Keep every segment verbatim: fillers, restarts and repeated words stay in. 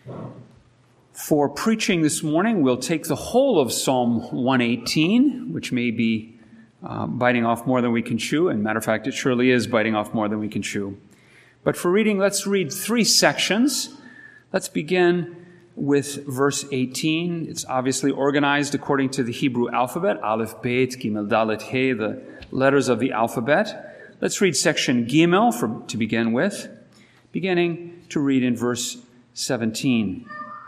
For preaching this morning, we'll take the whole of Psalm one eighteen, which may be uh, biting off more than we can chew. And matter of fact, it surely is biting off more than we can chew. But for reading, let's read three sections. Let's begin with verse eighteen. It's obviously organized according to the Hebrew alphabet, Aleph, Bet, Gimel, Dalet, He, the letters of the alphabet. Let's read section Gimel for, to begin with, beginning to read in verse seventeen.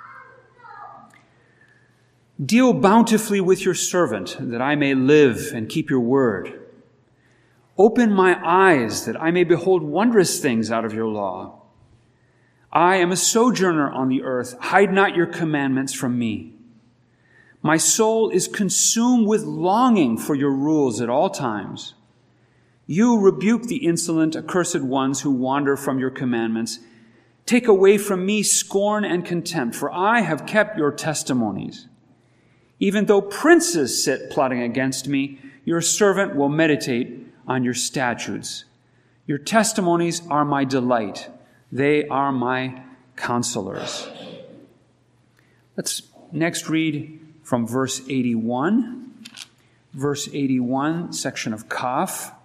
Deal bountifully with your servant, that I may live and keep your word. Open my eyes, that I may behold wondrous things out of your law. I am a sojourner on the earth. Hide not your commandments from me. My soul is consumed with longing for your rules at all times. You rebuke the insolent, accursed ones who wander from your commandments. Take away from me scorn and contempt, for I have kept your testimonies. Even though princes sit plotting against me, your servant will meditate on your statutes. Your testimonies are my delight. They are my counselors. Let's next read from verse eighty-one. Verse eighty-one, section of Kaf.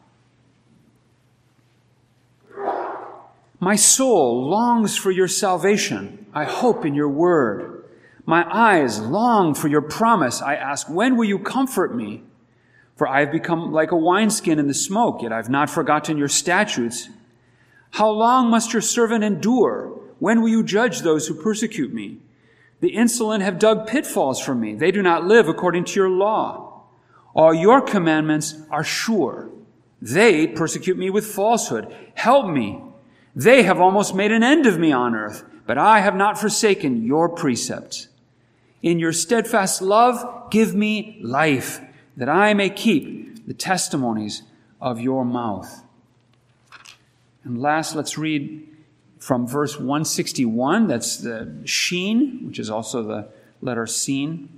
My soul longs for your salvation. I hope in your word. My eyes long for your promise. I ask, when will you comfort me? For I have become like a wineskin in the smoke, yet I have not forgotten your statutes. How long must your servant endure? When will you judge those who persecute me? The insolent have dug pitfalls for me. They do not live according to your law. All your commandments are sure. They persecute me with falsehood. Help me. They have almost made an end of me on earth, but I have not forsaken your precepts. In your steadfast love, give me life, that I may keep the testimonies of your mouth. And last, let's read from verse one sixty-one. That's the Sheen, which is also the letter Sin.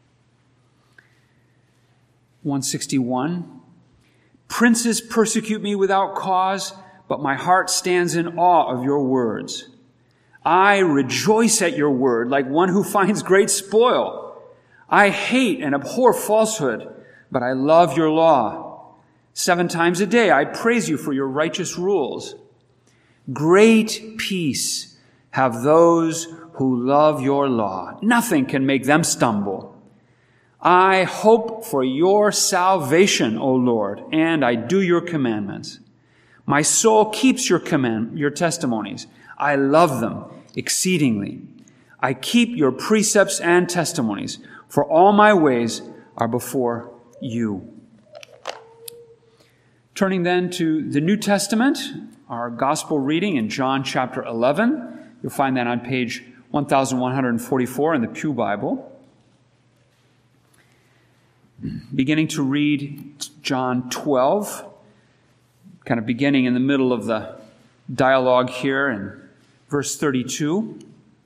one sixty-one. Princes persecute me without cause, but my heart stands in awe of your words. I rejoice at your word like one who finds great spoil. I hate and abhor falsehood, but I love your law. Seven times a day I praise you for your righteous rules. Great peace have those who love your law. Nothing can make them stumble. I hope for your salvation, O Lord, and I do your commandments. My soul keeps your command, your testimonies. I love them exceedingly. I keep your precepts and testimonies, for all my ways are before you. Turning then to the New Testament, our gospel reading in John chapter eleven. You'll find that on page eleven forty-four in the Pew Bible. Beginning to read John twelve, kind of beginning in the middle of the dialogue here in verse thirty-two.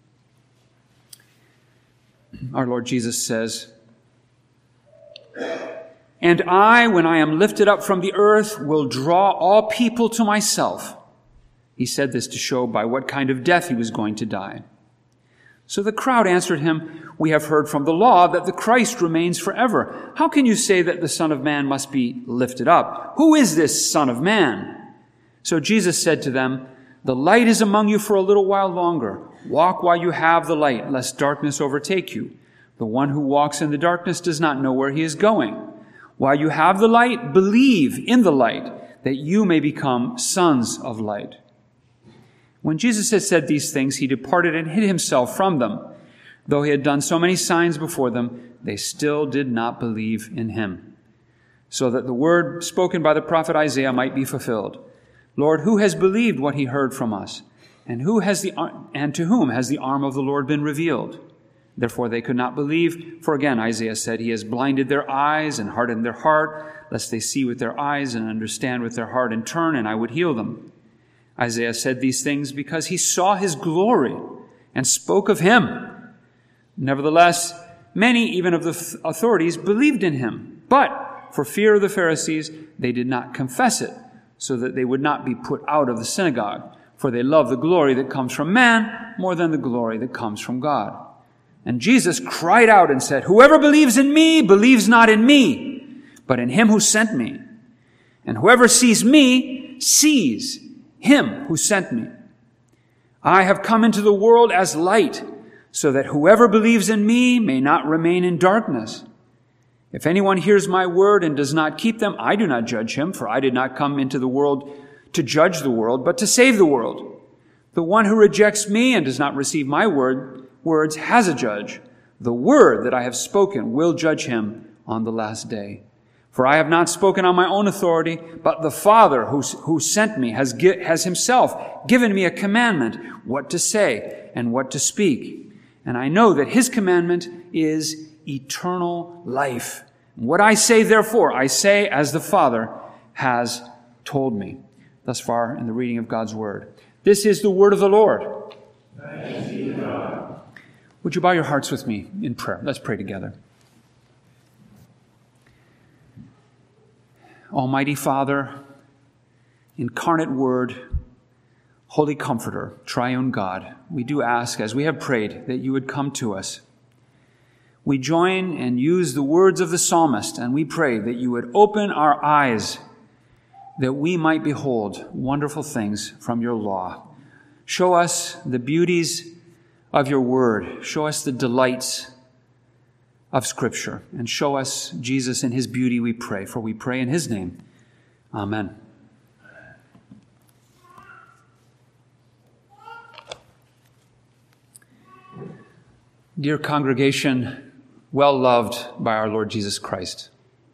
Our Lord Jesus says, And I, when I am lifted up from the earth, will draw all people to myself. He said this to show by what kind of death he was going to die. So the crowd answered him, We have heard from the law that the Christ remains forever. How can you say that the Son of Man must be lifted up? Who is this Son of Man? So Jesus said to them, The light is among you for a little while longer. Walk while you have the light, lest darkness overtake you. The one who walks in the darkness does not know where he is going. While you have the light, believe in the light, that you may become sons of light. When Jesus had said these things, he departed and hid himself from them. Though he had done so many signs before them, they still did not believe in him. So that the word spoken by the prophet Isaiah might be fulfilled. Lord, who has believed what he heard from us? And who has the and to whom has the arm of the Lord been revealed? Therefore they could not believe, for again Isaiah said, He has blinded their eyes and hardened their heart, lest they see with their eyes and understand with their heart and turn, and I would heal them. Isaiah said these things because he saw his glory and spoke of him. Nevertheless, many even of the authorities believed in him, but for fear of the Pharisees, they did not confess it, so that they would not be put out of the synagogue. for they love the glory that comes from man more than the glory that comes from God. And Jesus cried out and said, whoever believes in me believes not in me, but in him who sent me. And whoever sees me sees him who sent me. I have come into the world as light, so that whoever believes in me may not remain in darkness. If anyone hears my word and does not keep them, I do not judge him, for I did not come into the world to judge the world, but to save the world. The one who rejects me and does not receive my word, words has a judge. The word that I have spoken will judge him on the last day. For I have not spoken on my own authority, but the Father who, who sent me has, has himself given me a commandment, what to say and what to speak. And I know that his commandment is eternal life. What I say, therefore, I say as the Father has told me. Thus far in the reading of God's word. This is the word of the Lord. Thanks be to God. Would you bow your hearts with me in prayer? Let's pray together. Almighty Father, incarnate Word, Holy Comforter, Triune God, we do ask, as we have prayed, that you would come to us. We join and use the words of the psalmist, and we pray that you would open our eyes that we might behold wonderful things from your law. Show us the beauties of your word. Show us the delights of Scripture. And show us Jesus in his beauty, we pray. For we pray in his name. Amen. Dear congregation, well loved by our Lord Jesus Christ,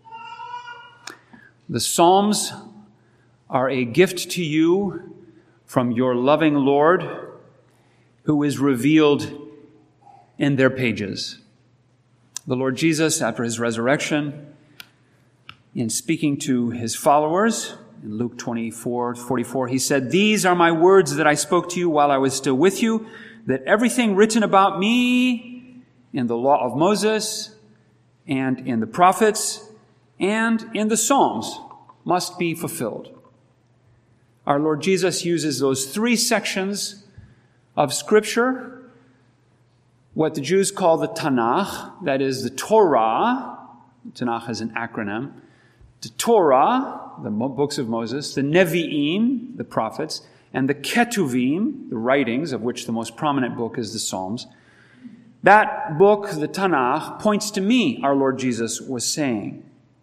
the Psalms are a gift to you from your loving Lord, who is revealed in their pages. The Lord Jesus, after his resurrection, in speaking to his followers, in Luke twenty-four forty-four, he said, these are my words that I spoke to you while I was still with you, that everything written about me in the law of Moses and in the prophets and in the Psalms must be fulfilled. Our Lord Jesus uses those three sections of Scripture, what the Jews call the Tanakh, that is the Torah. Tanakh is an acronym. The Torah, the books of Moses, the Nevi'im, the prophets, and the Ketuvim, the writings, of which the most prominent book is the Psalms. That book, the Tanakh, points to me, our Lord Jesus was saying.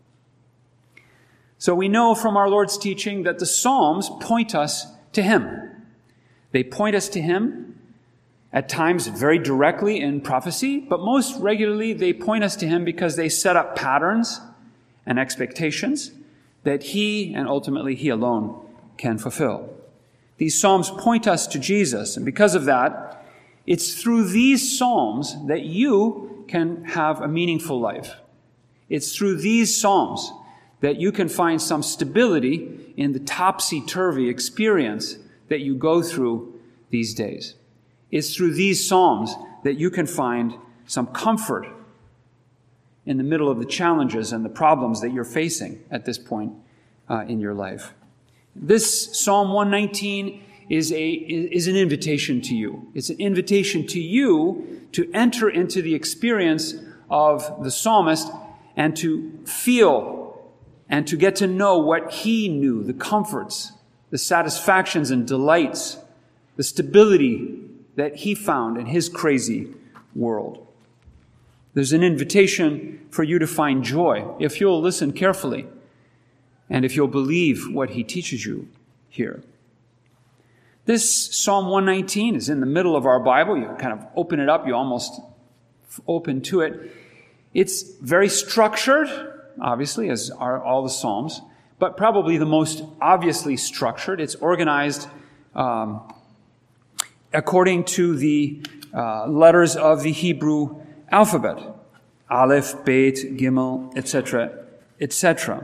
So we know from our Lord's teaching that the Psalms point us to him. They point us to him, at times very directly in prophecy, but most regularly they point us to him because they set up patterns and expectations that he, and ultimately he alone, can fulfill. These Psalms point us to Jesus, and because of that, it's through these Psalms that you can have a meaningful life. It's through these Psalms that you can find some stability in the topsy-turvy experience that you go through these days. It's through these Psalms that you can find some comfort in the middle of the challenges and the problems that you're facing at this point uh, in your life. This Psalm one nineteen is a is an invitation to you. It's an invitation to you to enter into the experience of the psalmist and to feel and to get to know what he knew, the comforts, the satisfactions and delights, the stability that he found in his crazy world. There's an invitation for you to find joy if you'll listen carefully and if you'll believe what he teaches you here. This Psalm one nineteen is in the middle of our Bible. You kind of open it up, you almost open to it. It's very structured, obviously, as are all the Psalms, but probably the most obviously structured. It's organized um, according to the uh, letters of the Hebrew alphabet. Aleph, Bet, Gimel, et cetera, et cetera.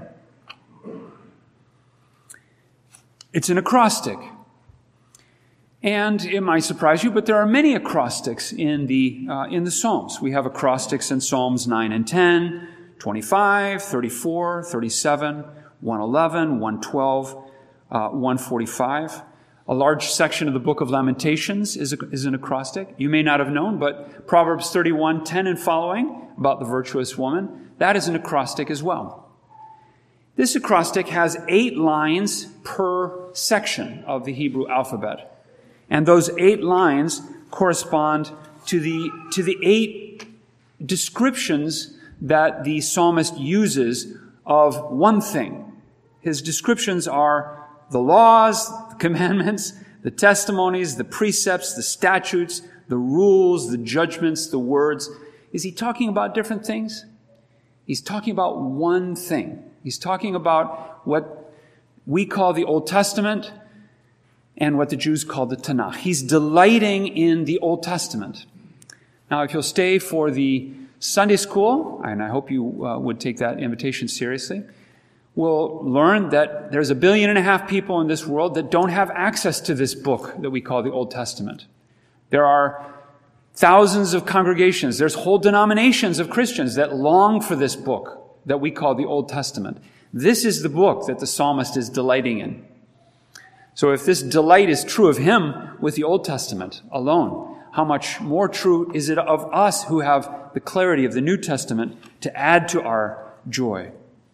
It's an acrostic. And it might surprise you, but there are many acrostics in the uh, in the Psalms. We have acrostics in Psalms nine and ten, twenty-five, thirty-four, thirty-seven, one eleven, one twelve, uh, one forty-five. A large section of the book of Lamentations is, a, is an acrostic. You may not have known, but Proverbs thirty-one ten and following, about the virtuous woman, that is an acrostic as well. This acrostic has eight lines per section of the Hebrew alphabet. And those eight lines correspond to the, to the eight descriptions that the psalmist uses of one thing. His descriptions are the laws, the commandments, the testimonies, the precepts, the statutes, the rules, the judgments, the words. Is he talking about different things? He's talking about one thing. He's talking about what we call the Old Testament and what the Jews call the Tanakh. He's delighting in the Old Testament. Now, if you'll stay for the Sunday school, and I hope you uh, would take that invitation seriously, we'll learn that there's a billion and a half people in this world that don't have access to this book that we call the Old Testament. There are thousands of congregations. There's whole denominations of Christians that long for this book that we call the Old Testament. This is the book that the psalmist is delighting in. So if this delight is true of him with the Old Testament alone, how much more true is it of us who have the clarity of the New Testament to add to our joy?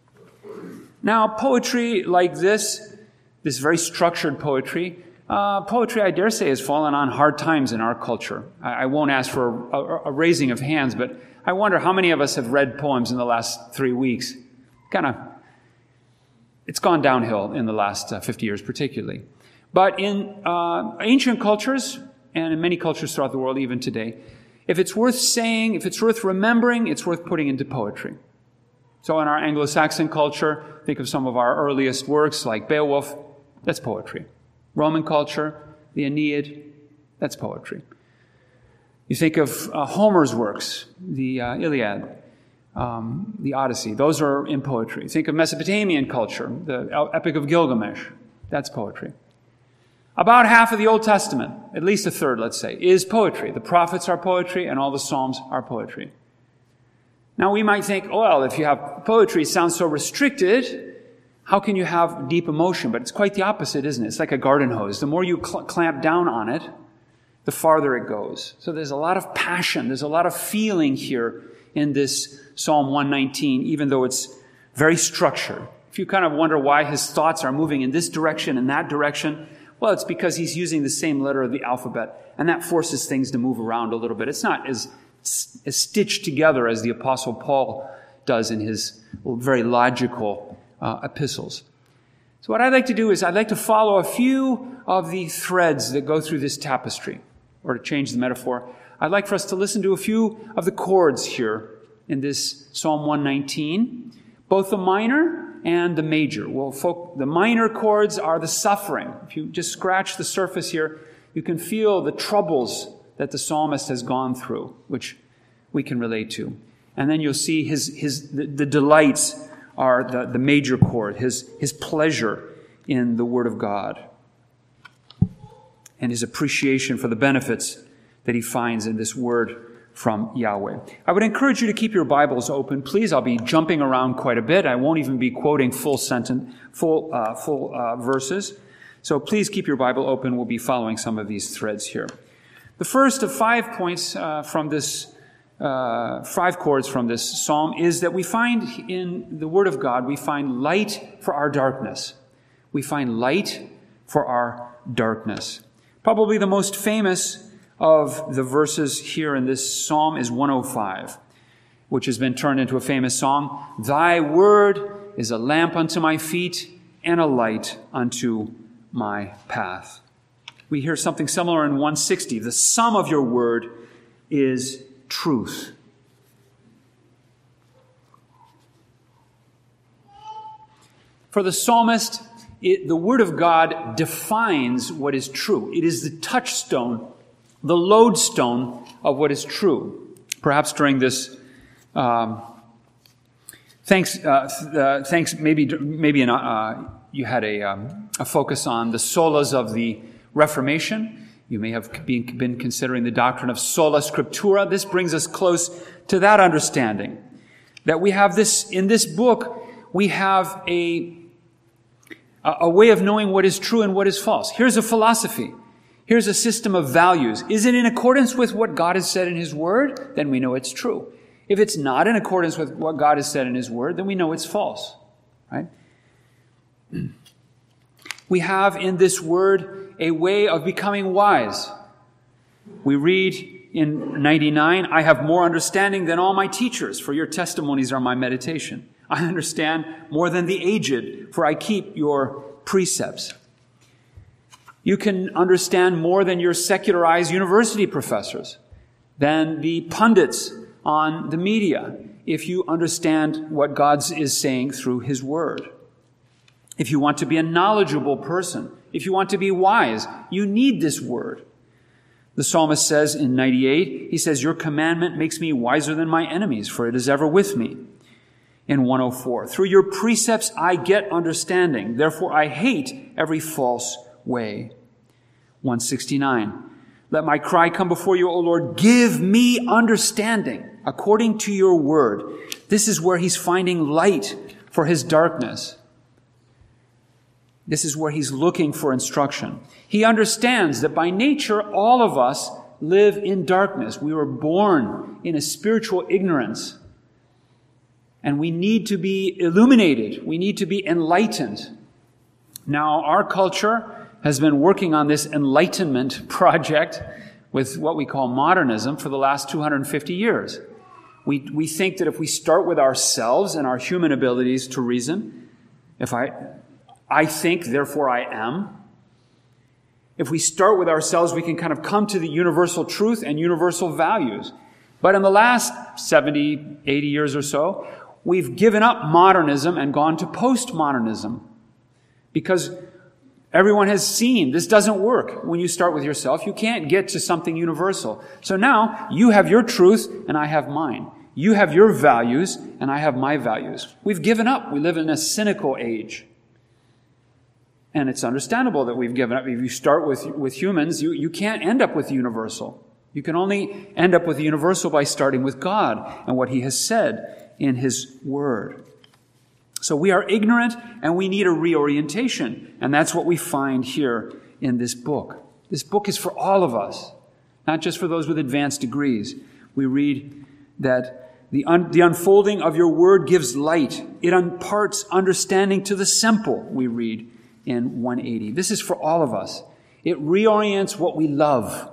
Now, poetry like this, this very structured poetry, uh, poetry, I dare say, has fallen on hard times in our culture. I, I won't ask for a, a, a raising of hands, but I wonder how many of us have read poems in the last three weeks. Kind of, it's gone downhill in the last uh, fifty years particularly. But in uh, ancient cultures, and in many cultures throughout the world, even today, if it's worth saying, if it's worth remembering, it's worth putting into poetry. So in our Anglo-Saxon culture, think of some of our earliest works like Beowulf, that's poetry. Roman culture, the Aeneid, that's poetry. You think of uh, Homer's works, the uh, Iliad, um, the Odyssey, those are in poetry. Think of Mesopotamian culture, the Epic of Gilgamesh, that's poetry. About half of the Old Testament, at least a third, let's say, is poetry. The prophets are poetry, and all the Psalms are poetry. Now, we might think, oh, well, if you have poetry, it sounds so restricted, how can you have deep emotion? But it's quite the opposite, isn't it? It's like a garden hose. The more you cl- clamp down on it, the farther it goes. So there's a lot of passion, there's a lot of feeling here in this Psalm one nineteen, even though it's very structured. If you kind of wonder why his thoughts are moving in this direction and that direction, well, it's because he's using the same letter of the alphabet, and that forces things to move around a little bit. It's not as, as stitched together as the Apostle Paul does in his very logical uh, epistles. So what I'd like to do is I'd like to follow a few of the threads that go through this tapestry. Or to change the metaphor, I'd like for us to listen to a few of the chords here in this Psalm one nineteen, both the minor and the major. Well, folk, the minor chords are the suffering. If you just scratch the surface here, you can feel the troubles that the psalmist has gone through, which we can relate to. And then you'll see his his the, the delights are the, the major chord, his his pleasure in the Word of God, and his appreciation for the benefits that he finds in this word from Yahweh. I would encourage you to keep your Bibles open. Please, I'll be jumping around quite a bit. I won't even be quoting full sentence, full uh, full uh, verses. So please keep your Bible open. We'll be following some of these threads here. The first of five points uh, from this, uh, five chords from this psalm is that we find in the Word of God, we find light for our darkness. We find light for our darkness. Probably the most famous of the verses here in this psalm is one oh five, which has been turned into a famous song. Thy word is a lamp unto my feet and a light unto my path. We hear something similar in one sixty. The sum of your word is truth. For the psalmist, It, the Word of God defines what is true. It is the touchstone, the lodestone of what is true. Perhaps during this, um, thanks, uh, uh, thanks. Maybe, maybe in, uh, you had a, um, a focus on the solas of the Reformation. You may have been, been considering the doctrine of sola scriptura. This brings us close to that understanding that we have this in this book. We have a a, a way of knowing what is true and what is false. Here's a philosophy. Here's a system of values. Is it in accordance with what God has said in His Word? Then we know it's true. If it's not in accordance with what God has said in His Word, then we know it's false. Right? We have in this Word a way of becoming wise. We read in ninety-nine, I have more understanding than all my teachers, for your testimonies are my meditation. I understand more than the aged, for I keep your precepts. You can understand more than your secularized university professors, than the pundits on the media, if you understand what God is saying through His Word. If you want to be a knowledgeable person, if you want to be wise, you need this Word. The psalmist says in ninety-eight, he says, your commandment makes me wiser than my enemies, for it is ever with me. In one oh four, through your precepts I get understanding, therefore I hate every false way. one sixty-nine, let my cry come before you, O Lord, give me understanding according to your word. This is where he's finding light for his darkness. This is where he's looking for instruction. He understands that by nature, all of us live in darkness. We were born in a spiritual ignorance. And we need to be illuminated. We need to be enlightened. Now, our culture has been working on this enlightenment project with what we call modernism for the last two hundred fifty years. We, we think that if we start with ourselves and our human abilities to reason, if I... I think, therefore I am. If we start with ourselves, we can kind of come to the universal truth and universal values. But in the last seventy, eighty years or so, we've given up modernism and gone to postmodernism. Because everyone has seen this doesn't work. When you start with yourself, you can't get to something universal. So now, you have your truth and I have mine. You have your values and I have my values. We've given up. We live in a cynical age. And it's understandable that we've given up. If you start with, with humans, you, you can't end up with the universal. You can only end up with the universal by starting with God and what He has said in His Word. So we are ignorant and we need a reorientation. And that's what we find here in this book. This book is for all of us, not just for those with advanced degrees. We read that the, un, the unfolding of your Word gives light. It imparts understanding to the simple, we read in one eighty. This is for all of us. It reorients what we love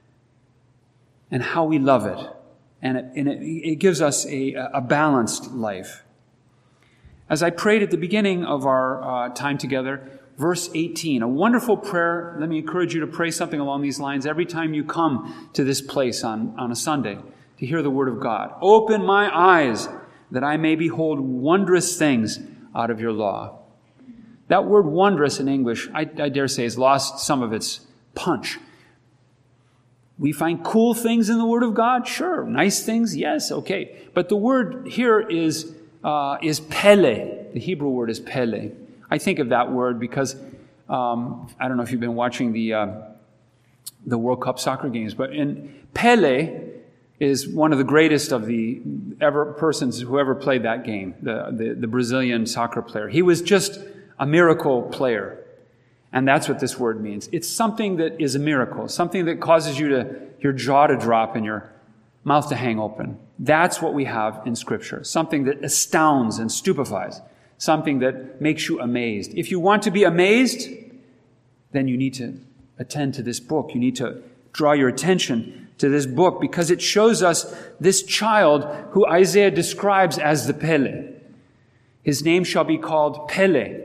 and how we love it. And it, and it, it gives us a, a balanced life. As I prayed at the beginning of our uh, time together, verse eighteen, a wonderful prayer. Let me encourage you to pray something along these lines every time you come to this place on, on a Sunday to hear the Word of God. Open my eyes that I may behold wondrous things out of your law. That word wondrous in English, I, I dare say, has lost some of its punch. We find cool things in the Word of God? Sure. Nice things? Yes. Okay. But the word here is uh, is pele. The Hebrew word is pele. I think of that word because um, I don't know if you've been watching the uh, the World Cup soccer games, but in Pele is one of the greatest of the ever persons who ever played that game, the, the, the Brazilian soccer player. He was just a miracle player. And that's what this word means. It's something that is a miracle, something that causes you to, your jaw to drop and your mouth to hang open. That's what we have in Scripture. Something that astounds and stupefies. Something that makes you amazed. If you want to be amazed, then you need to attend to this book. You need to draw your attention to this book because it shows us this child who Isaiah describes as the Pele. His name shall be called Pele,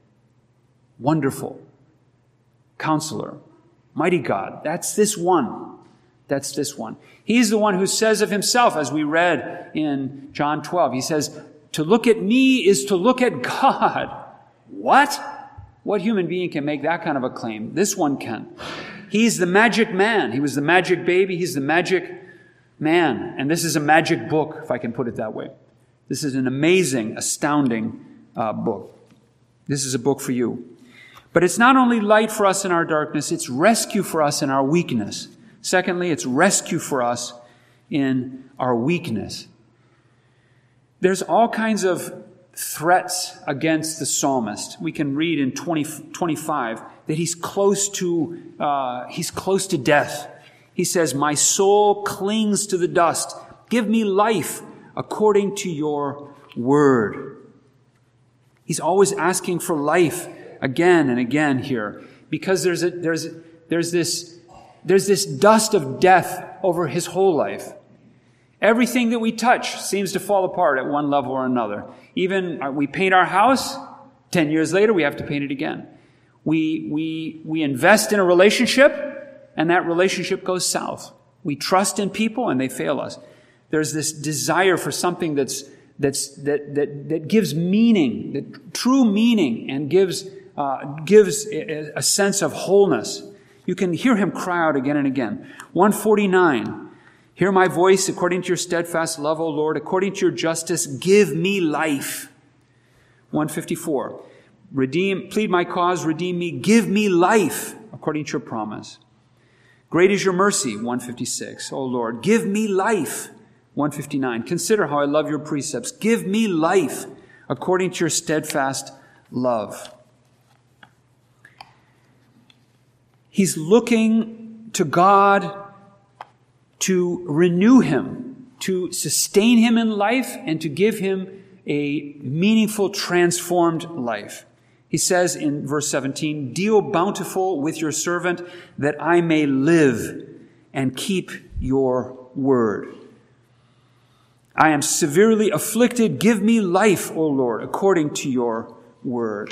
Wonderful, Counselor, Mighty God. That's this one. That's this one. He's the one who says of himself, as we read in John twelve, he says, to look at me is to look at God. What? What human being can make that kind of a claim? This one can. He's the magic man. He was the magic baby. He's the magic man. And this is a magic book, if I can put it that way. This is an amazing, astounding uh, book. This is a book for you. But it's not only light for us in our darkness, it's rescue for us in our weakness. Secondly, it's rescue for us in our weakness. There's all kinds of threats against the psalmist. We can read in twenty, twenty-five that he's close to uh, he's close to death. He says, "My soul clings to the dust. Give me life according to your word." He's always asking for life again and again here, because there's a, there's there's this there's this dust of death over his whole life. Everything that we touch seems to fall apart at one level or another. Even uh, we paint our house, ten years later we have to paint it again. We we we invest in a relationship, and that relationship goes south. We trust in people and they fail us. There's this desire for something that's that's that that that gives meaning, that true meaning, and gives uh, gives a, a sense of wholeness. You can hear him cry out again and again. one forty-nine. Hear my voice according to your steadfast love, O Lord. According to your justice, give me life. one fifty-four. Redeem, plead my cause, redeem me, give me life according to your promise. Great is your mercy. one fifty-six. O Lord, give me life. one fifty-nine. Consider how I love your precepts. Give me life according to your steadfast love. He's looking to God to renew him, to sustain him in life, and to give him a meaningful, transformed life. He says in verse seventeen, "Deal bountiful with your servant, that I may live and keep your word. I am severely afflicted. Give me life, O Lord, according to your word."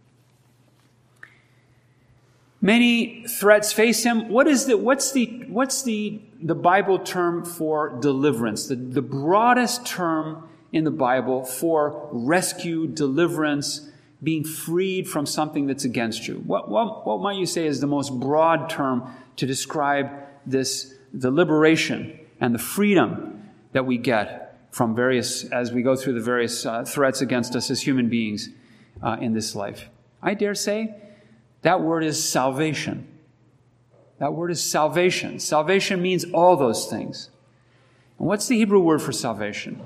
Many threats face him. What is the, what's the, what's the, the Bible term for deliverance? The, the broadest term in the Bible for rescue, deliverance, being freed from something that's against you. What, what, what might you say is the most broad term to describe this, the liberation and the freedom that we get from various, as we go through the various uh, threats against us as human beings uh, in this life? I dare say that word is salvation. That word is salvation. Salvation means all those things. And what's the Hebrew word for salvation?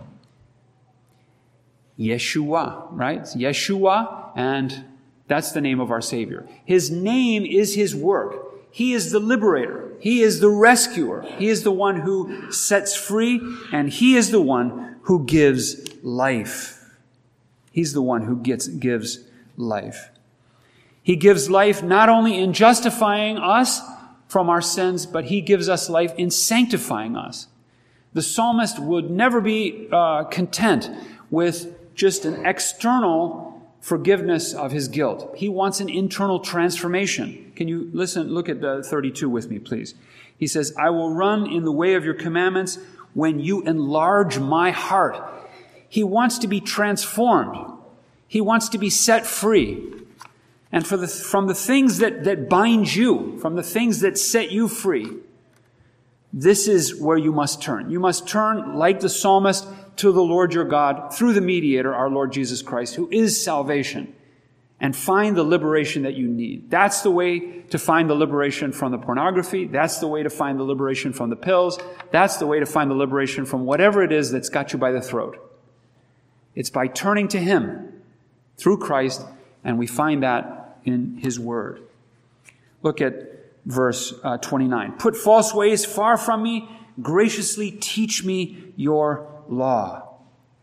Yeshua, right? It's Yeshua, and that's the name of our Savior. His name is his work. He is the liberator. He is the rescuer. He is the one who sets free, and he is the one who gives life. He's the one who gets, gives life. He gives life not only in justifying us from our sins, but he gives us life in sanctifying us. The psalmist would never be uh, content with just an external forgiveness of his guilt. He wants an internal transformation. Can you listen, look at uh, thirty-two with me, please. He says, "I will run in the way of your commandments when you enlarge my heart." He wants to be transformed. He wants to be set free. And for the, from the things that, that bind you, from the things that set you free, this is where you must turn. You must turn, like the psalmist, to the Lord your God through the mediator, our Lord Jesus Christ, who is salvation, and find the liberation that you need. That's the way to find the liberation from the pornography. That's the way to find the liberation from the pills. That's the way to find the liberation from whatever it is that's got you by the throat. It's by turning to him through Christ, and we find that in his word. Look at verse uh, twenty-nine. "Put false ways far from me. Graciously teach me your law.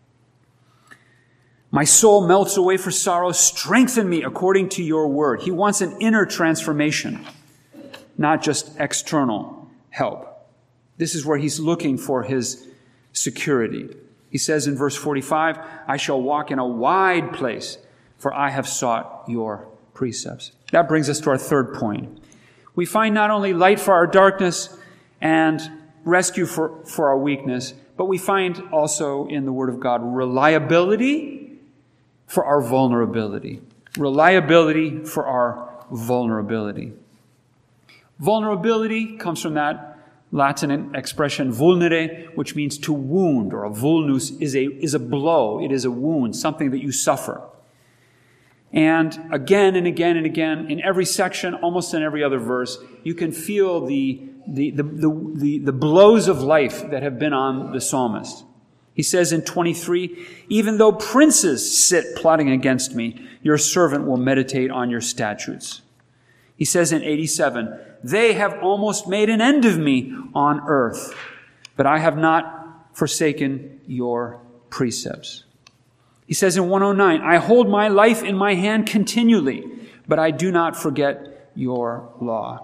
My soul melts away for sorrow. Strengthen me according to your word." He wants an inner transformation, not just external help. This is where he's looking for his security. He says in verse forty-five, "I shall walk in a wide place, for I have sought your precepts." That brings us to our third point. We find not only light for our darkness and rescue for, for our weakness, but we find also in the Word of God reliability for our vulnerability. Reliability for our vulnerability. Vulnerability comes from that Latin expression vulnere, which means to wound, or a vulnus is a, is a blow. It is a wound, something that you suffer. And again and again and again, in every section, almost in every other verse, you can feel the, the, the, the, the, the blows of life that have been on the psalmist. He says in twenty-three, even though princes sit plotting against me, your servant will meditate on your statutes. He says in eighty-seven, they have almost made an end of me on earth, but I have not forsaken your precepts. He says in one oh nine, I hold my life in my hand continually, but I do not forget your law.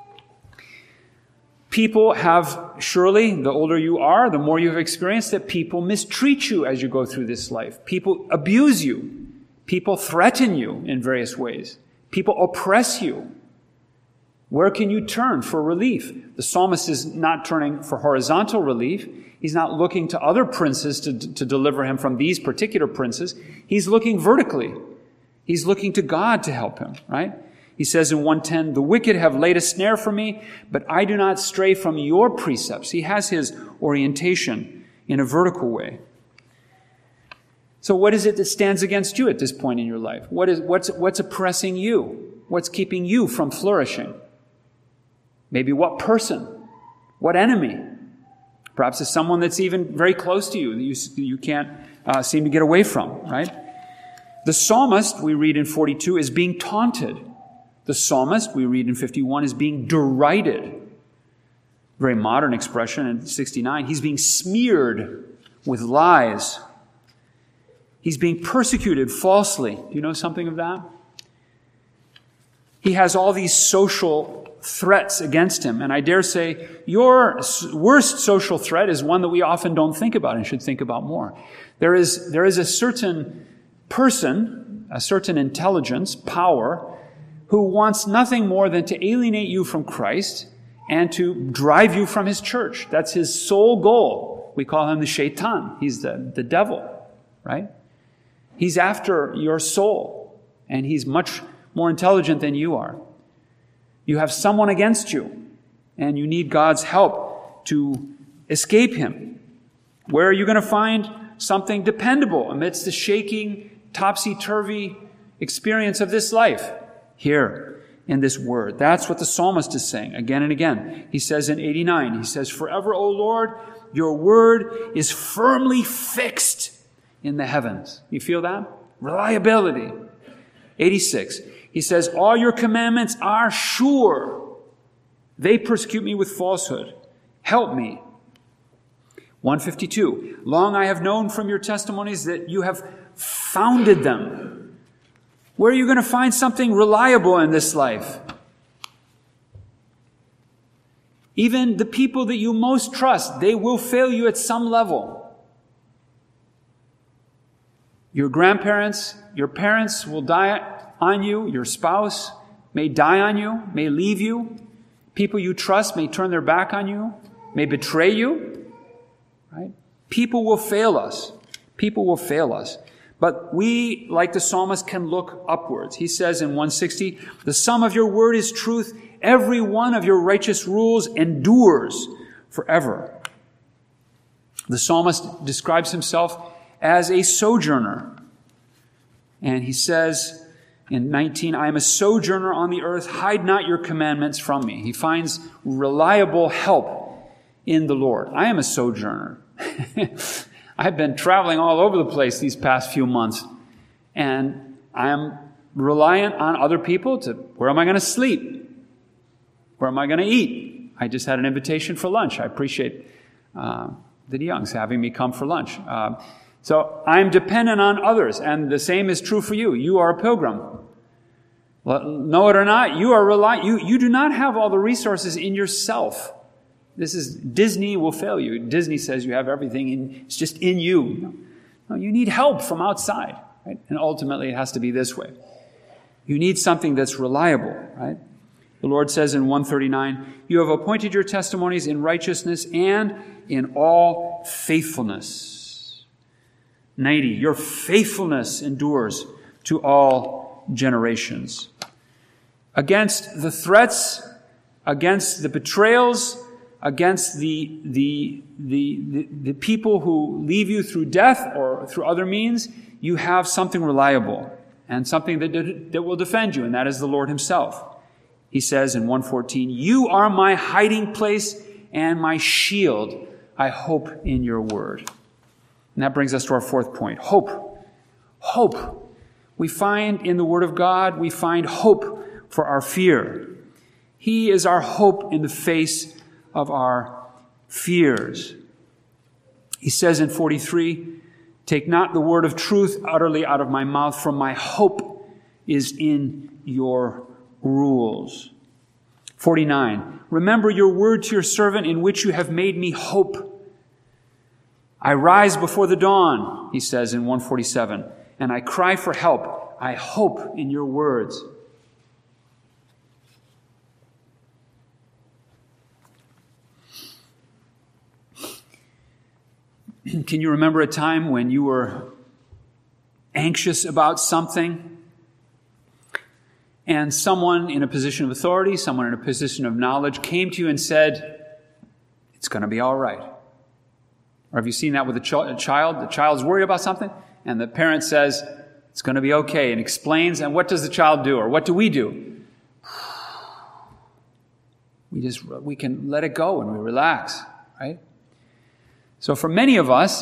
People have, surely, the older you are, the more you've experienced that people mistreat you as you go through this life. People abuse you. People threaten you in various ways. People oppress you. Where can you turn for relief? The psalmist is not turning for horizontal relief. He's not looking to other princes to, to deliver him from these particular princes. He's looking vertically. He's looking to God to help him, right? He says in one ten, the wicked have laid a snare for me, but I do not stray from your precepts. He has his orientation in a vertical way. So what is it that stands against you at this point in your life? What is, what's, what's oppressing you? What's keeping you from flourishing? Maybe what person? What enemy? Perhaps it's someone that's even very close to you that you, you can't uh, seem to get away from, right? The psalmist, we read in forty-two, is being taunted. The psalmist, we read in fifty-one, is being derided. Very modern expression in sixty-nine. He's being smeared with lies. He's being persecuted falsely. Do you know something of that? He has all these social threats against him. And I dare say your worst social threat is one that we often don't think about and should think about more. There is, there is a certain person, a certain intelligence, power, who wants nothing more than to alienate you from Christ and to drive you from his church. That's his sole goal. We call him the shaitan. He's the, the devil, right? He's after your soul, and he's much more intelligent than you are. You have someone against you, and you need God's help to escape him. Where are you going to find something dependable amidst the shaking, topsy-turvy experience of this life? Here in this word. That's what the psalmist is saying again and again. He says in eighty-nine, he says, forever, O Lord, your word is firmly fixed in the heavens. You feel that? Reliability. eighty-six, he says, all your commandments are sure. They persecute me with falsehood. Help me. one fifty-two, long I have known from your testimonies that you have founded them. Where are you going to find something reliable in this life? Even the people that you most trust, they will fail you at some level. Your grandparents, your parents will die on you. Your spouse may die on you, may leave you. People you trust may turn their back on you, may betray you. Right? People will fail us. People will fail us. But we, like the psalmist, can look upwards. He says in one sixty, the sum of your word is truth. Every one of your righteous rules endures forever. The psalmist describes himself as a sojourner. And he says in nineteen, I am a sojourner on the earth. Hide not your commandments from me. He finds reliable help in the Lord. I am a sojourner. I've been traveling all over the place these past few months, and I am reliant on other people to, where am I going to sleep? Where am I going to eat? I just had an invitation for lunch. I appreciate uh, the Youngs having me come for lunch. Uh, so I'm dependent on others, and the same is true for you. You are a pilgrim. Well, know it or not, you are reliant. You, you do not have all the resources in yourself. This is, Disney will fail you. Disney says you have everything, in, it's just in you. No, you need help from outside, right? And ultimately it has to be this way. You need something that's reliable, right? The Lord says in one thirty-nine, you have appointed your testimonies in righteousness and in all faithfulness. ninety, your faithfulness endures to all generations. Against the threats, against the betrayals, against the, the, the, the, the people who leave you through death or through other means, you have something reliable and something that, that will defend you, and that is the Lord himself. He says in one fourteen, you are my hiding place and my shield. I hope in your word. And that brings us to our fourth point, hope. Hope. We find in the Word of God, we find hope for our fear. He is our hope in the face of our fears. He says in forty-three, take not the word of truth utterly out of my mouth, for my hope is in your rules. forty-nine, remember your word to your servant in which you have made me hope. I rise before the dawn, he says in one forty-seven, and I cry for help. I hope in your words. Can you remember a time when you were anxious about something and someone in a position of authority, someone in a position of knowledge came to you and said, it's going to be all right? Or have you seen that with a, ch- a child? The child's worried about something and the parent says, it's going to be okay, and explains, and what does the child do? Or what do we do? We just, we can let it go and we relax, right? So for many of us,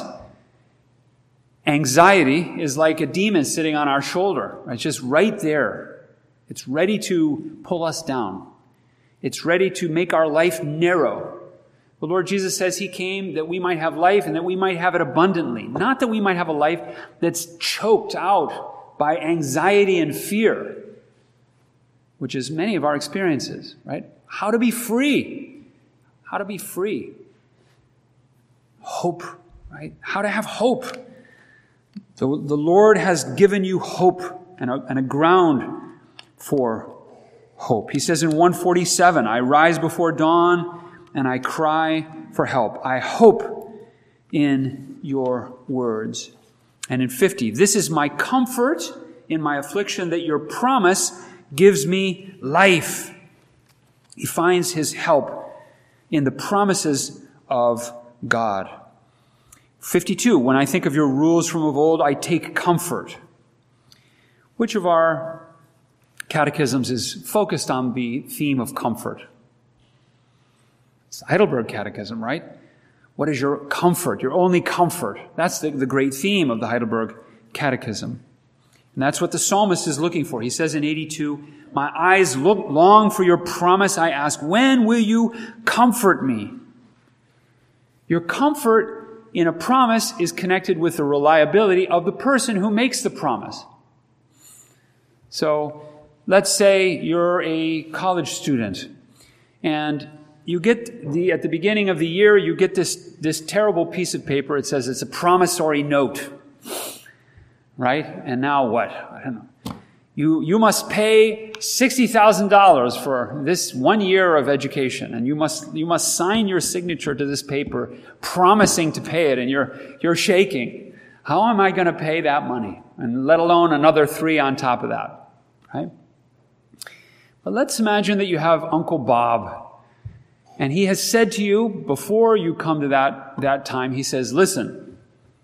anxiety is like a demon sitting on our shoulder. It's just right there. It's ready to pull us down. It's ready to make our life narrow. The Lord Jesus says He came that we might have life and that we might have it abundantly. Not that we might have a life that's choked out by anxiety and fear, which is many of our experiences, right? How to be free. How to be free. Hope, right? How to have hope. The, the Lord has given you hope and a, and a ground for hope. He says in one forty-seven, I rise before dawn and I cry for help. I hope in your words. And in fifty, this is my comfort in my affliction, that your promise gives me life. He finds his help in the promises of God. fifty-two, when I think of your rules from of old, I take comfort. Which of our catechisms is focused on the theme of comfort? It's the Heidelberg Catechism, right? What is your comfort, your only comfort? That's the, the great theme of the Heidelberg Catechism. And that's what the psalmist is looking for. He says in eighty-two, my eyes look long for your promise. I ask, when will you comfort me? Your comfort in a promise is connected with the reliability of the person who makes the promise. So let's say you're a college student and you get the, at the beginning of the year, you get this, this terrible piece of paper. It says it's a promissory note, right? And now what? I don't know. You, you must pay sixty thousand dollars for this one year of education, and you must, you must sign your signature to this paper promising to pay it, and you're, you're shaking. How am I going to pay that money? And let alone another three on top of that, right? But let's imagine that you have Uncle Bob, and he has said to you before you come to that, that time, he says, listen,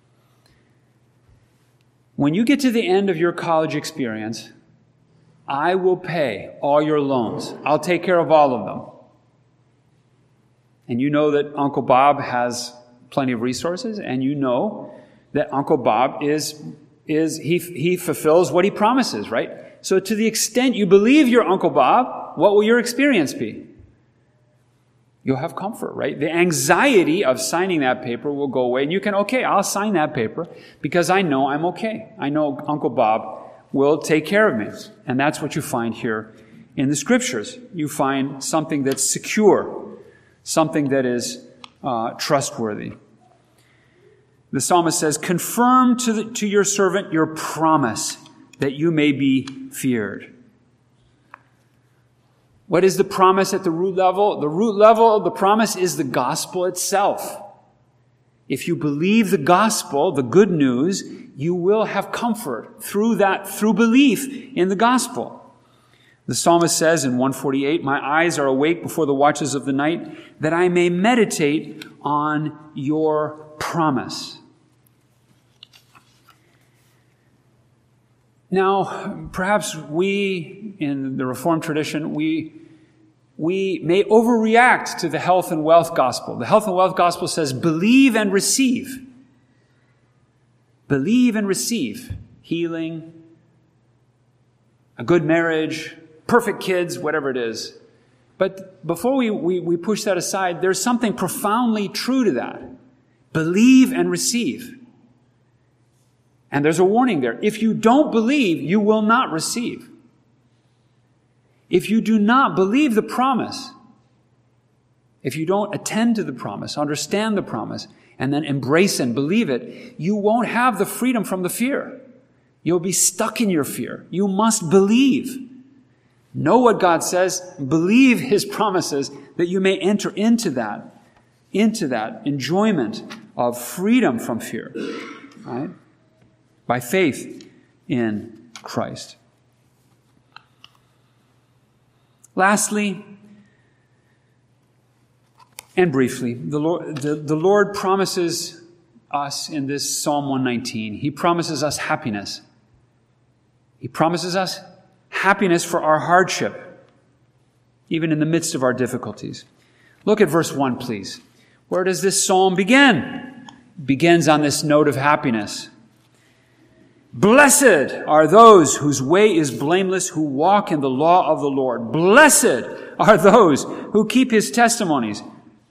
when you get to the end of your college experience, I will pay all your loans. I'll take care of all of them. And you know that Uncle Bob has plenty of resources, and you know that Uncle Bob is, is he, he fulfills what he promises, right? So to the extent you believe your Uncle Bob, what will your experience be? You'll have comfort, right? The anxiety of signing that paper will go away, and you can, okay, I'll sign that paper because I know I'm okay. I know Uncle Bob will take care of me. And that's what you find here in the Scriptures. You find something that's secure, something that is uh, trustworthy. The psalmist says, confirm to, the, to your servant your promise that you may be feared. What is the promise at the root level? The root level of the promise is the gospel itself. If you believe the gospel, the good news, you will have comfort through that, through belief in the gospel. The psalmist says in one forty-eight, my eyes are awake before the watches of the night, that I may meditate on your promise. Now, perhaps we, in the Reformed tradition, we we may overreact to the health and wealth gospel. The health and wealth gospel says, believe and receive. believe and receive healing, a good marriage, perfect kids, whatever it is. But before we, we, we push that aside, there's something profoundly true to that. Believe and receive. And there's a warning there. If you don't believe, you will not receive. If you do not believe the promise, if you don't attend to the promise, understand the promise, and then embrace and believe it, you won't have the freedom from the fear. You'll be stuck in your fear. You must believe. Know what God says, believe His promises, that you may enter into that, into that enjoyment of freedom from fear, right? By faith in Christ. Lastly, and briefly, the Lord, the, the Lord promises us in this Psalm one nineteen, He promises us happiness. He promises us happiness for our hardship, even in the midst of our difficulties. Look at verse one, please. Where does this psalm begin? It begins on this note of happiness. Blessed are those whose way is blameless, who walk in the law of the Lord. Blessed are those who keep His testimonies,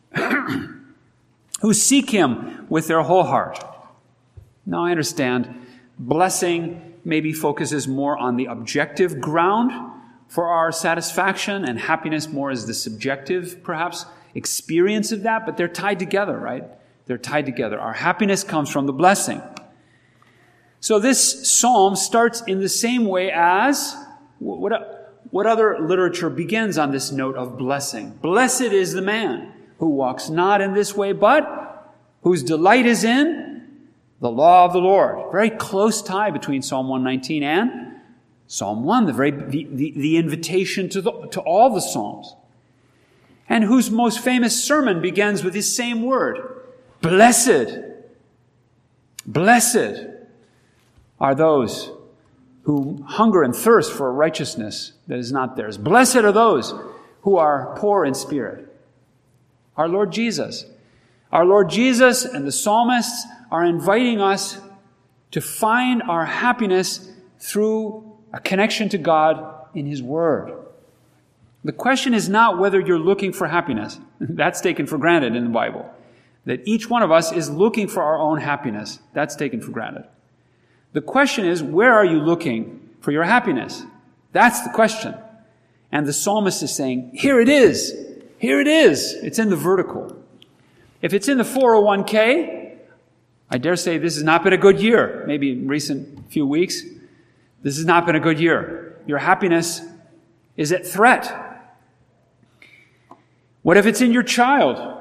who seek Him with their whole heart. Now I understand blessing maybe focuses more on the objective ground for our satisfaction, and happiness more as the subjective, perhaps, experience of that, but they're tied together, right? They're tied together. Our happiness comes from the blessing. So this psalm starts in the same way as, what, what other literature begins on this note of blessing? Blessed is the man who walks not in this way, but whose delight is in the law of the Lord. Very close tie between Psalm one nineteen and Psalm one, the very the, the, the invitation to the, to all the Psalms. And whose most famous sermon begins with this same word. Blessed. Blessed are those who hunger and thirst for a righteousness that is not theirs. Blessed are those who are poor in spirit. Our Lord Jesus. Our Lord Jesus and the psalmists are inviting us to find our happiness through a connection to God in His Word. The question is not whether you're looking for happiness. That's taken for granted in the Bible. That each one of us is looking for our own happiness. That's taken for granted. The question is, where are you looking for your happiness? That's the question. And the psalmist is saying, here it is. Here it is. It's in the vertical. If it's in the four oh one k, I dare say this has not been a good year. Maybe in recent few weeks, this has not been a good year. Your happiness is at threat. What if it's in your child?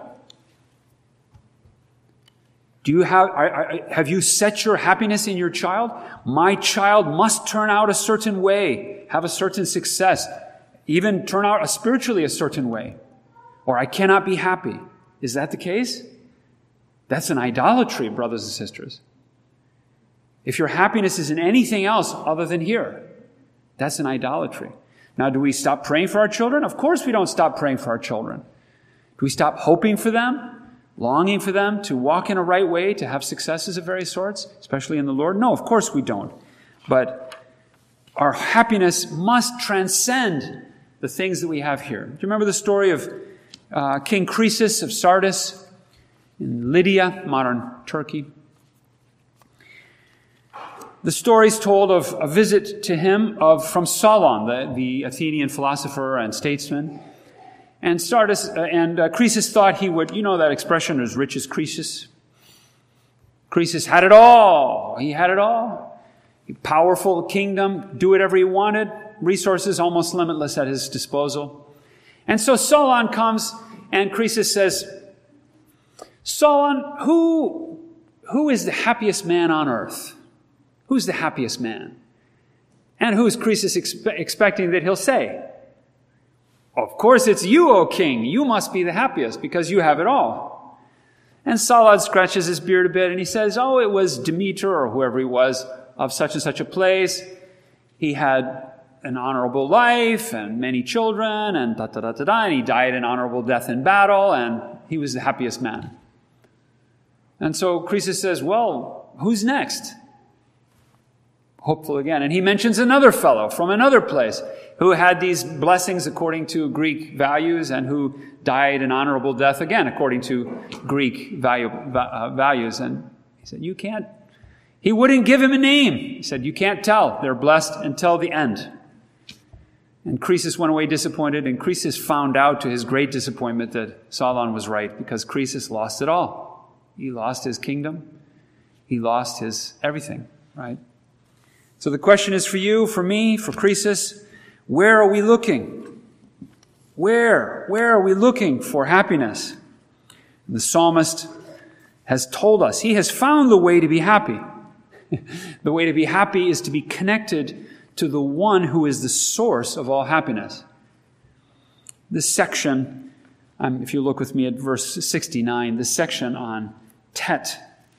Do you have, are, are, have you set your happiness in your child? My child must turn out a certain way, have a certain success, even turn out a spiritually a certain way, or I cannot be happy. Is that the case? That's an idolatry, brothers and sisters. If your happiness is in anything else other than here, that's an idolatry. Now, do we stop praying for our children? Of course we don't stop praying for our children. Do we stop hoping for them, longing for them to walk in a right way, to have successes of various sorts, especially in the Lord? No, of course we don't. But our happiness must transcend the things that we have here. Do you remember the story of uh, King Croesus of Sardis in Lydia, modern Turkey? The story is told of a visit to him of from Solon, the, the Athenian philosopher and statesman. And Sardis uh, and uh, Croesus thought he would, you know that expression, as rich as Croesus. Croesus had it all. He had it all. A powerful kingdom, do whatever he wanted, resources almost limitless at his disposal. And so Solon comes, and Croesus says, Solon, who, who is the happiest man on earth? Who's the happiest man? And who is Croesus expe- expecting that he'll say? Of course it's you, O king. You must be the happiest because you have it all. And Solon scratches his beard a bit and he says, oh, it was Demeter or whoever he was of such and such a place. He had an honorable life and many children and da da da da da, and he died an honorable death in battle, and he was the happiest man. And so Croesus says, well, who's next? hopeful again. And he mentions another fellow from another place who had these blessings according to Greek values and who died an honorable death again according to Greek value, uh, values. And he said, you can't, he wouldn't give him a name. He said, you can't tell. They're blessed until the end. And Croesus went away disappointed, and Croesus found out to his great disappointment that Solon was right, because Croesus lost it all. He lost his kingdom. He lost his everything, right? So the question is for you, for me, for Croesus, where are we looking? Where? Where are we looking for happiness? And the psalmist has told us, he has found the way to be happy. The way to be happy is to be connected to the one who is the source of all happiness. This section, um, if you look with me at verse sixty-nine, this section on Tet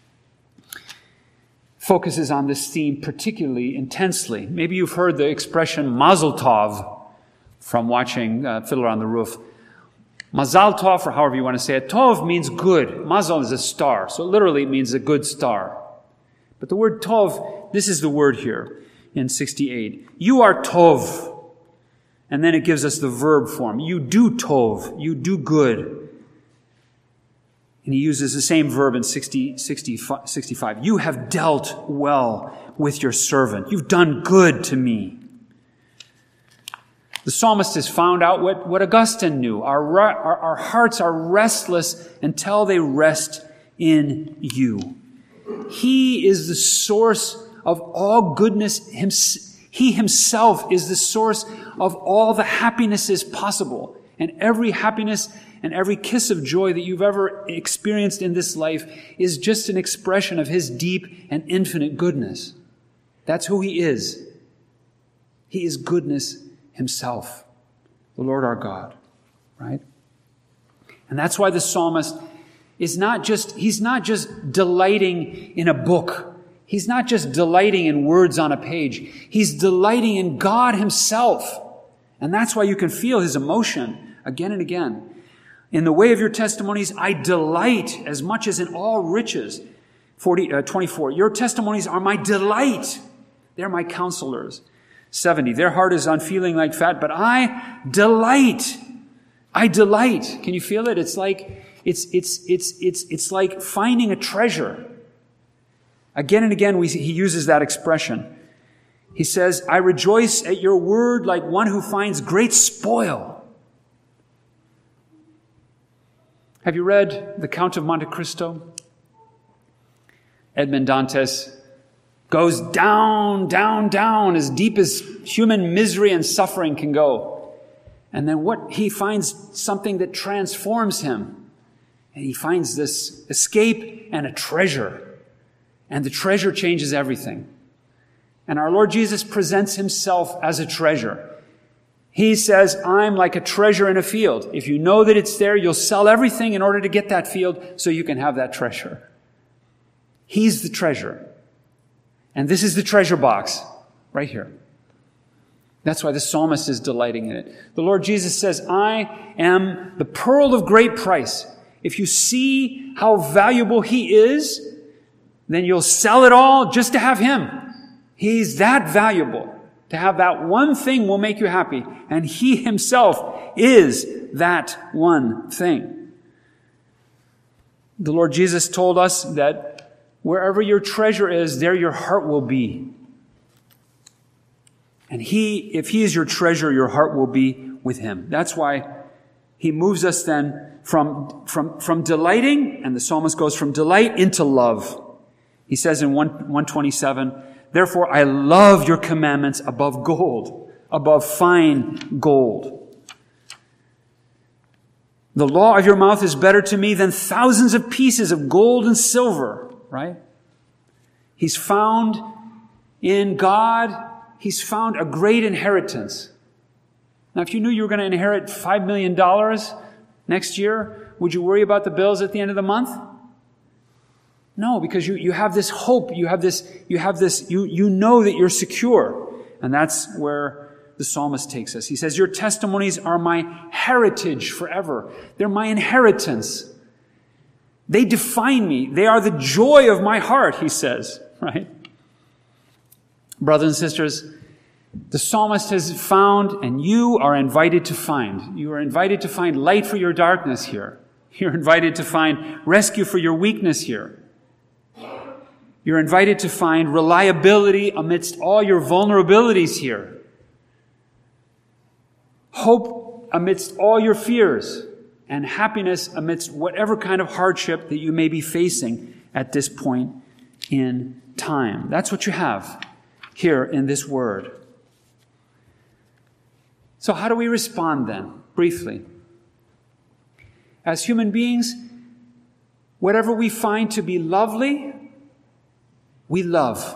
focuses on this theme particularly intensely. Maybe you've heard the expression Mazel Tov from watching uh, Fiddler on the Roof. Mazal Tov, or however you want to say it, Tov means good. Mazel is a star, so literally it means a good star. But the word Tov, this is the word here in sixty-eight. You are Tov. And then it gives us the verb form. You do Tov. You do good. And he uses the same verb in sixty, sixty, sixty-five. You have dealt well with your servant. You've done good to me. The psalmist has found out what, what Augustine knew. Our, our, our hearts are restless until they rest in you. He is the source of all goodness. He himself is the source of all the happinesses possible. And every happiness and every kiss of joy that you've ever experienced in this life is just an expression of his deep and infinite goodness. That's who he is. He is goodness himself, the Lord our God, right? And that's why the psalmist is not just, he's not just delighting in a book. He's not just delighting in words on a page. He's delighting in God himself. And that's why you can feel his emotion again and again. In the way of your testimonies, I delight as much as in all riches. forty, uh, twenty-four, your testimonies are my delight. They're my counselors. seventy, their heart is unfeeling like fat, but I delight. I delight. Can you feel it? It's like, it's, it's, it's, it's, it's like finding a treasure. Again and again, we, he uses that expression. He says, I rejoice at your word like one who finds great spoil. Have you read The Count of Monte Cristo? Edmond Dantes goes down, down, down, as deep as human misery and suffering can go. And then what he finds something that transforms him. And he finds this escape and a treasure. And the treasure changes everything. And our Lord Jesus presents himself as a treasure. He says, I'm like a treasure in a field. If you know that it's there, you'll sell everything in order to get that field so you can have that treasure. He's the treasure. And this is the treasure box right here. That's why the psalmist is delighting in it. The Lord Jesus says, I am the pearl of great price. If you see how valuable he is, then you'll sell it all just to have him. He's that valuable. To have that one thing will make you happy. And he himself is that one thing. The Lord Jesus told us that wherever your treasure is, there your heart will be. And he, if he is your treasure, your heart will be with him. That's why he moves us then from, from, from delighting, and the psalmist goes from delight into love. He says in one twenty-seven, therefore I love your commandments above gold, above fine gold. The law of your mouth is better to me than thousands of pieces of gold and silver, right? He's found in God, he's found a great inheritance. Now, if you knew you were going to inherit five million dollars next year, would you worry about the bills at the end of the month? No, because you, you have this hope, you have this, you have this, you, you know that you're secure. And that's where the psalmist takes us. He says, your testimonies are my heritage forever. They're my inheritance. They define me. They are the joy of my heart, he says, right? Brothers and sisters, the psalmist has found, and you are invited to find. You are invited to find light for your darkness here. You're invited to find rescue for your weakness here. You're invited to find reliability amidst all your vulnerabilities here. Hope amidst all your fears, and happiness amidst whatever kind of hardship that you may be facing at this point in time. That's what you have here in this word. So how do we respond then, briefly? As human beings, whatever we find to be lovely, we love.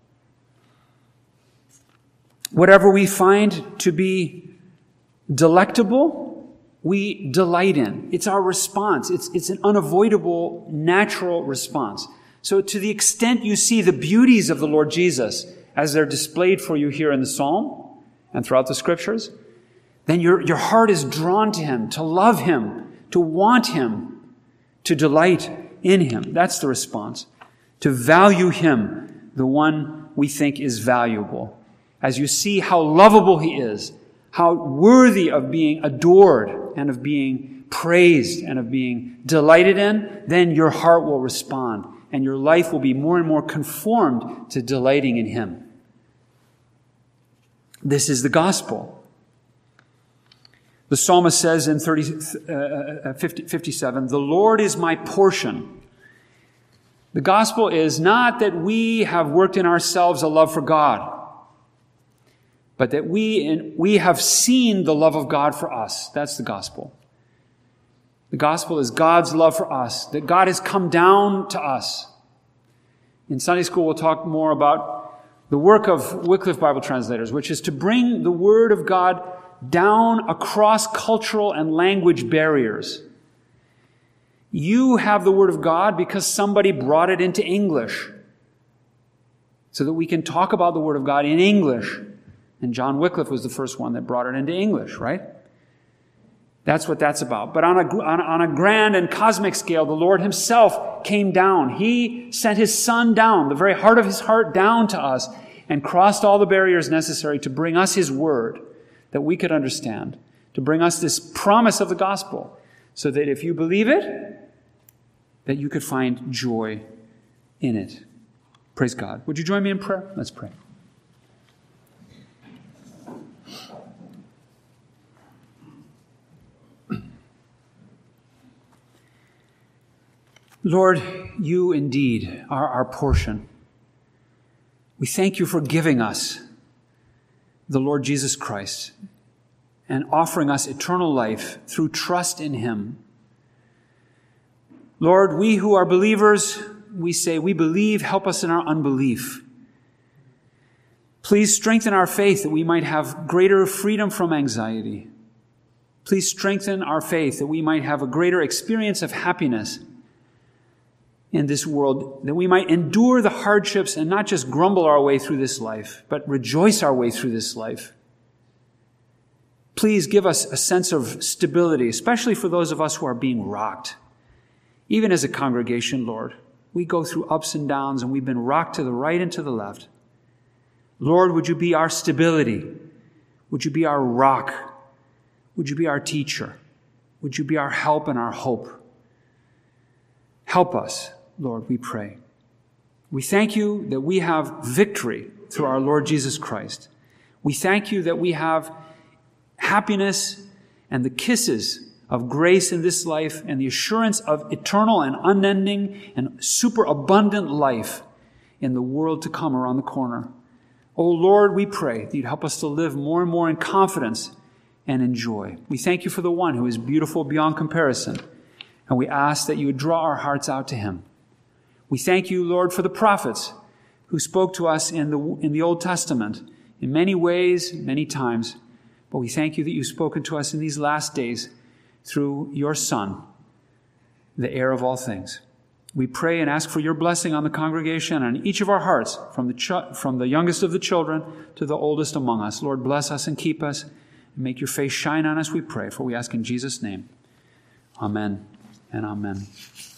Whatever we find to be delectable, we delight in. It's our response. It's, it's an unavoidable, natural response. So to the extent you see the beauties of the Lord Jesus as they're displayed for you here in the Psalm and throughout the Scriptures, then your, your heart is drawn to Him, to love Him, to want Him, to delight in Him. That's the response. To value Him, the one we think is valuable. As you see how lovable He is, how worthy of being adored and of being praised and of being delighted in, then your heart will respond and your life will be more and more conformed to delighting in Him. This is the gospel. The psalmist says in thirty, uh, fifty, fifty-seven, "The Lord is my portion." The gospel is not that we have worked in ourselves a love for God, but that we in, we have seen the love of God for us. That's the gospel. The gospel is God's love for us, that God has come down to us. In Sunday school, we'll talk more about the work of Wycliffe Bible translators, which is to bring the Word of God down across cultural and language barriers. You have the Word of God because somebody brought it into English so that we can talk about the Word of God in English. And John Wycliffe was the first one that brought it into English, right? That's what that's about. But on a, on, on a grand and cosmic scale, the Lord Himself came down. He sent His Son down, the very heart of His heart, down to us and crossed all the barriers necessary to bring us His Word that we could understand, to bring us this promise of the gospel, so that if you believe it, that you could find joy in it. Praise God. Would you join me in prayer? Let's pray. Lord, you indeed are our portion. We thank you for giving us the Lord Jesus Christ and offering us eternal life through trust in Him. Lord, we who are believers, we say we believe, help us in our unbelief. Please strengthen our faith that we might have greater freedom from anxiety. Please strengthen our faith that we might have a greater experience of happiness in this world, that we might endure the hardships and not just grumble our way through this life, but rejoice our way through this life. Please give us a sense of stability, especially for those of us who are being rocked. Even as a congregation, Lord, we go through ups and downs and we've been rocked to the right and to the left. Lord, would you be our stability? Would you be our rock? Would you be our teacher? Would you be our help and our hope? Help us, Lord, we pray. We thank you that we have victory through our Lord Jesus Christ. We thank you that we have happiness and the kisses of grace in this life and the assurance of eternal and unending and superabundant life in the world to come around the corner. Oh Lord, we pray that you'd help us to live more and more in confidence and in joy. We thank you for the one who is beautiful beyond comparison, and we ask that you would draw our hearts out to Him. We thank you, Lord, for the prophets who spoke to us in the, in the Old Testament in many ways, many times. But we thank you that you've spoken to us in these last days through your Son, the heir of all things. We pray and ask for your blessing on the congregation and on each of our hearts, from the, ch- from the youngest of the children to the oldest among us. Lord, bless us and keep us, and make your face shine on us, we pray, for we ask in Jesus' name. Amen and amen.